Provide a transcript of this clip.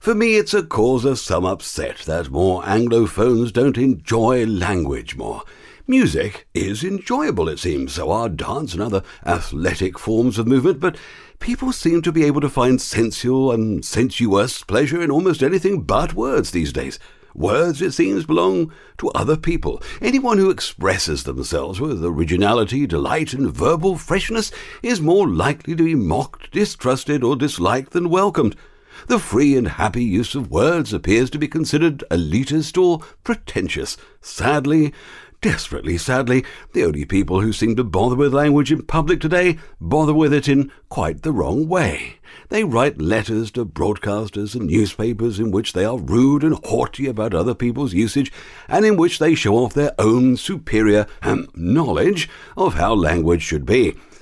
For me, it's a cause of some upset that more Anglophones don't enjoy language more. Music is enjoyable, it seems, so are dance and other athletic forms of movement, but people seem to be able to find sensual and sensuous pleasure in almost anything but words these days. Words, it seems, belong to other people. Anyone who expresses themselves with originality, delight, and verbal freshness is more likely to be mocked, distrusted, or disliked than welcomed. The free and happy use of words appears to be considered elitist or pretentious. Sadly, desperately sadly, the only people who seem to bother with language in public today bother with it in quite the wrong way. They write letters to broadcasters and newspapers in which they are rude and haughty about other people's usage, and in which they show off their own superior knowledge of how language should be.